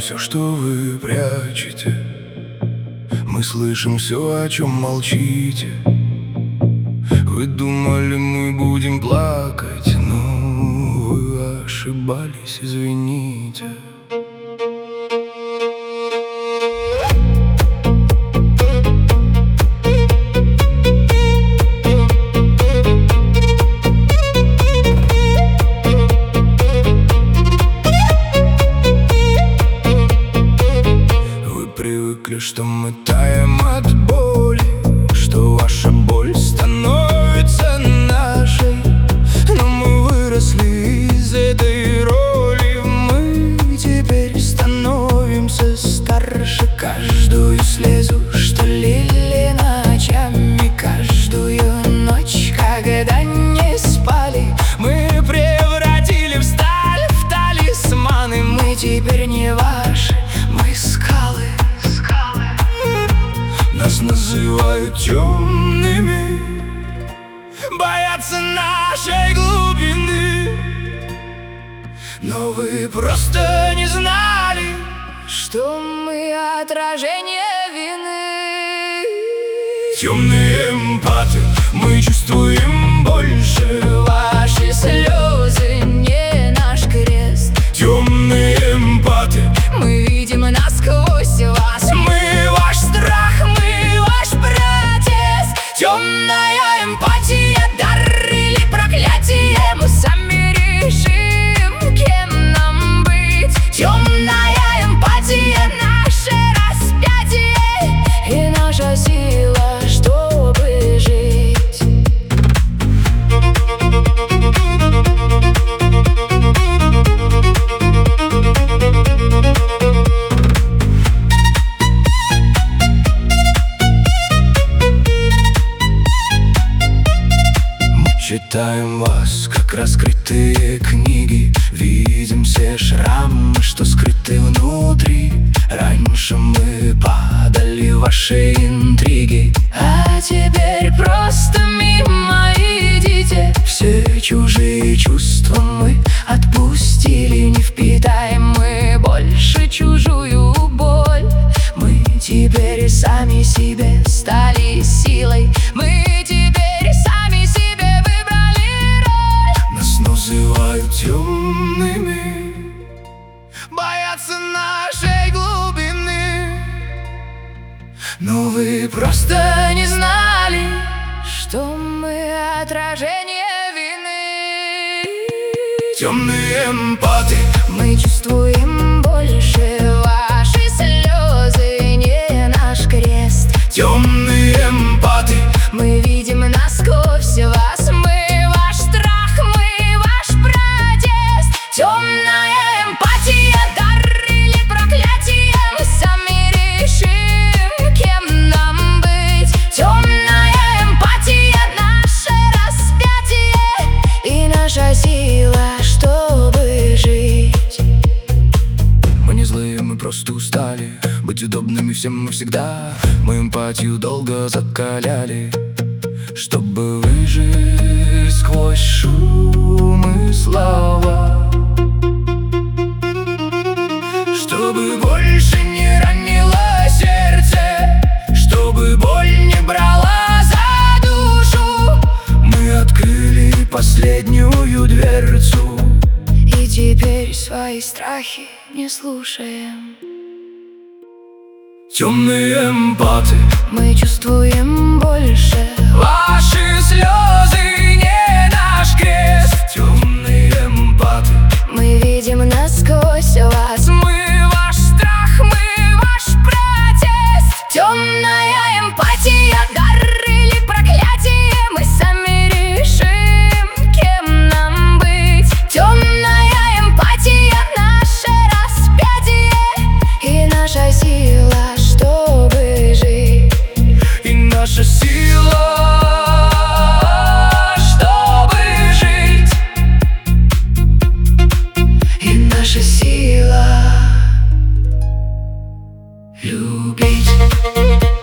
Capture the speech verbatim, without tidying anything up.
все, что вы прячете. Мы слышим все, о чем молчите. Вы думали, мы будем плакать, но вы ошибались, извините. Что мы таем от боли, что ваша боль становится нашей. Но мы выросли из этой роли, мы теперь становимся старше. Каждую слезу, что лили ночами, каждую ночь, когда не спали, мы превратили в сталь, в талисманы. Мы теперь не ваши, мы скалы. Нас называют темными, боятся нашей глубины. Но вы просто не знали, что мы отражение вины. Темные эмпаты, мы чувствуем больше. Ваши слезы не наш крест. Темные эмпаты, мы видим насквозь вас. Мы ваш страх, мы ваш протест. Темная эмпатия, дар или проклятие. Мы сами решим, кем нам быть. Темная эмпатия, наше распятие и наша сила, чтобы жить. Читаем вас, как раскрытые книги. Видим все шрамы, что скрыты внутри. Раньше мы падали в ваши интриги, а теперь просто мимо идите. Все чужие чувства мы отпустили. Не впитаем мы больше чужую боль. Мы теперь сами себе стали силой. Мы теперь сами себе выбрали роль. Нас называют темными, боятся нашей глубины. Но вы просто не знали, что мы отражение вины. Темные эмпаты, мы чувствуем больше. Ваши слезы не наш крест. Темные эмпаты, мы видим насквозь вас. Мы ваш страх, мы ваш протест. Темная эмпатия, дар или проклятие. Мы сами решим, кем нам быть. Темная эмпатия, наше распятие и наша сила, чтобы жить. Мы не злые, мы просто устали быть удобными всем и всегда. Мы эмпатию долго закаляли, чтобы выжить сквозь шум и слова. Чтобы больше не ранило сердце, чтобы боль не брала за душу. Мы открыли последнюю дверцу и теперь свои страхи не слушаем. Темные эмпаты, мы чувствуем больше. Ваши слезы не наш крест. Темные эмпаты, мы видим насквозь вас. Мы ваш страх, мы ваш протест. Темная эмпатия, дар или проклятие. Мы сами решим, кем нам быть. Темная эмпатия, наше распятие и наша сила, чтобы жить. И наша сила, чтобы жить. И наша сила любить.